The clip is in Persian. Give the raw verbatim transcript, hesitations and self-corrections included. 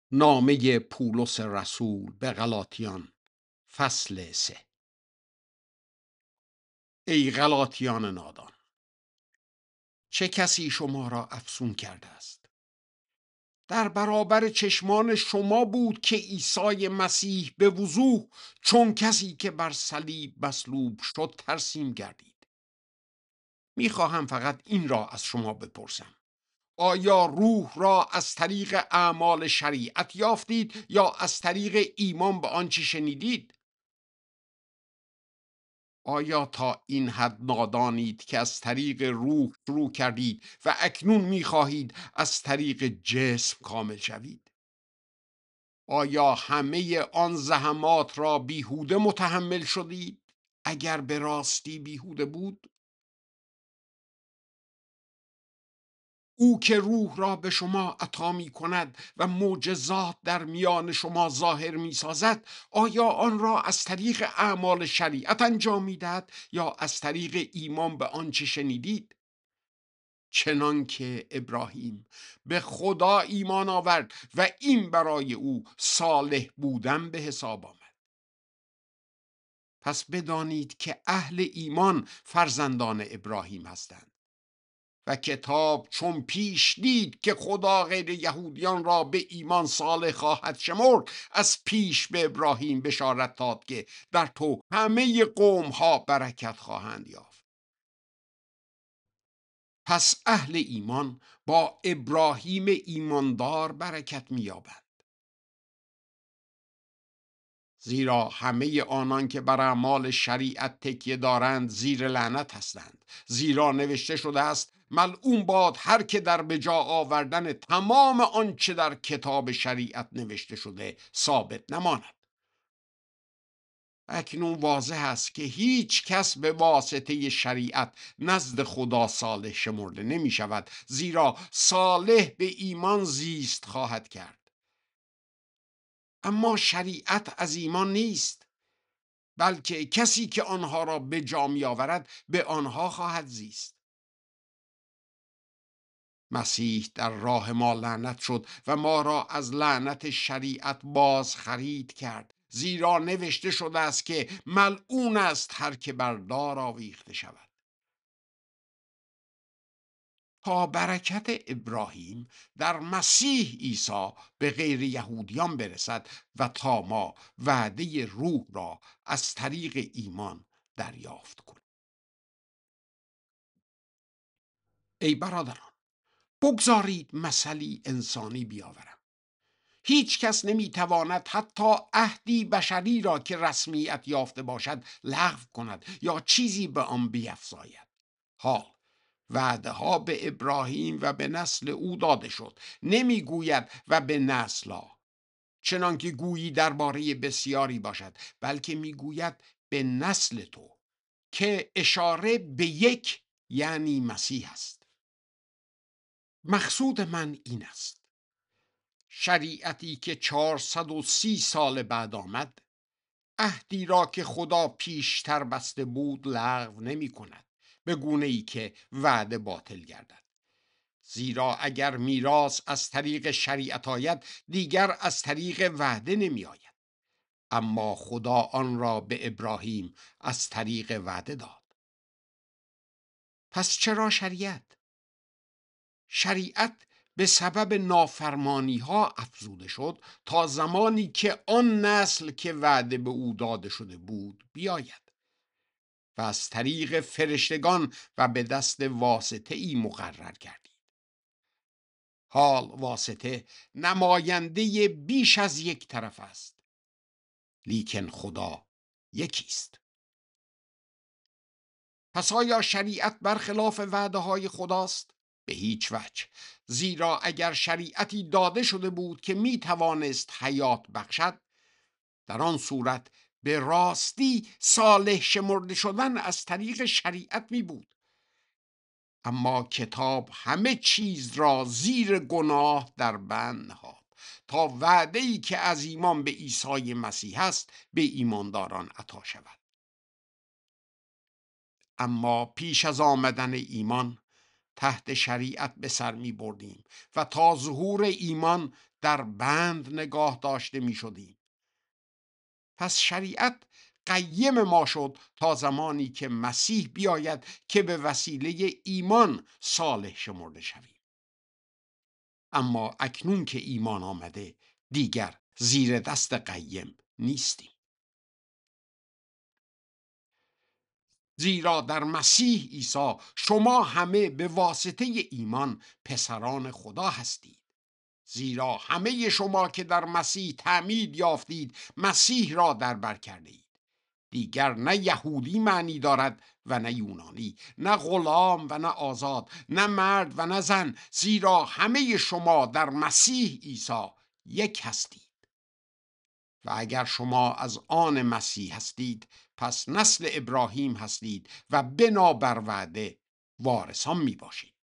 نامه پولس رسول به غلاطیان، فصل سه. ای غلاطیان نادان، چه کسی شما را افسون کرده است؟ در برابر چشمان شما بود که عیسی مسیح به وضوح چون کسی که بر صلیب مصلوب شد ترسیم گردید. میخواهم فقط این را از شما بپرسم: آیا روح را از طریق اعمال شریعت یافتید یا از طریق ایمان به آنچه شنیدید؟ آیا تا این حد نادانید که از طریق روح شروع کردید و اکنون می‌خواهید از طریق جسم کامل شوید؟ آیا همه آن زحمات را بیهوده متحمل شدید؟ اگر به راستی بیهوده بود، او که روح را به شما عطا می کند و معجزات در میان شما ظاهر می سازد، آیا آن را از طریق اعمال شریعت انجام می دهد یا از طریق ایمان به آنچه شنیدید؟ چنان که ابراهیم به خدا ایمان آورد و این برای او صالح بودن به حساب آمد. پس بدانید که اهل ایمان فرزندان ابراهیم هستند. و کتاب چون پیش دید که خدا غیر یهودیان را به ایمان صالح خواهد شمرد، از پیش به ابراهیم بشارت داد که در تو همه قوم ها برکت خواهند یافت. پس اهل ایمان با ابراهیم ایماندار برکت می‌یابند. زیرا همه آنان که بر اعمال شریعت تکیه دارند زیر لعنت هستند، زیرا نوشته شده است: ملعون باد هر که در بجا آوردن تمام آنچه در کتاب شریعت نوشته شده ثابت نماند. اکنون واضح است که هیچ کس به واسطه شریعت نزد خدا صالح شمرده نمی شود، زیرا صالح به ایمان زیست خواهد کرد. اما شریعت از ایمان نیست، بلکه کسی که آنها را به جا می آورد به آنها خواهد زیست. مسیح در راه ما لعنت شد و ما را از لعنت شریعت باز خرید کرد، زیرا نوشته شده است که ملعون است هر که بر دار آویخته شود. تا برکت ابراهیم در مسیح عیسی به غیر یهودیان برسد و تا ما وعده روح را از طریق ایمان دریافت کنیم. ای برادران، بگذارید مثلی انسانی بیاورم. هیچ کس نمیتواند حتی عهدی بشری را که رسمیت یافته باشد لغو کند یا چیزی به آن بیفزاید. حال وعده ها به ابراهیم و به نسل او داده شد، نمیگوید و به نسل‌ها، چنان که گویی درباره بسیاری باشد، بلکه میگوید به نسل تو، که اشاره به یک یعنی مسیح است. مقصود من این است: شریعتی که چهارصد و سی سال بعد آمد، عهدی را که خدا پیشتر بسته بود لغو نمی کند، به گونه ای که وعده باطل گردد. زیرا اگر میراث از طریق شریعت آید، دیگر از طریق وعده نمی آید. اما خدا آن را به ابراهیم از طریق وعده داد. پس چرا شریعت؟ شریعت به سبب نافرمانی ها افزوده شد تا زمانی که آن نسل که وعده به او داده شده بود بیاید و از طریق فرشتگان و به دست واسطه ای مقرر گردید. حال واسطه نماینده بیش از یک طرف است، لیکن خدا یکیست. پس آیا شریعت برخلاف وعده های خداست؟ به هیچ وجه. زیرا اگر شریعتی داده شده بود که می توانست حیات بخشد، در آن صورت به راستی صالح شمرده شدن از طریق شریعت می بود. اما کتاب همه چیز را زیر گناه در بند نهاد تا وعده‌ای که از ایمان به عیسی مسیح است به ایمانداران عطا شود. اما پیش از آمدن ایمان، تحت شریعت به سر می بردیم و تا ظهور ایمان در بند نگاه داشته می شدیم. پس شریعت قیم ما شد تا زمانی که مسیح بیاید که به وسیله ایمان صالح شمرده شویم. اما اکنون که ایمان آمده دیگر زیر دست قیم نیستیم. زیرا در مسیح عیسی شما همه به واسطه ایمان پسران خدا هستید. زیرا همه شما که در مسیح تعمید یافتید مسیح را در بر کرده اید. دیگر نه یهودی معنی دارد و نه یونانی، نه غلام و نه آزاد، نه مرد و نه زن، زیرا همه شما در مسیح عیسی یک هستید. و اگر شما از آن مسیح هستید پس نسل ابراهیم هستید و بنابر وعده وارثان می باشید.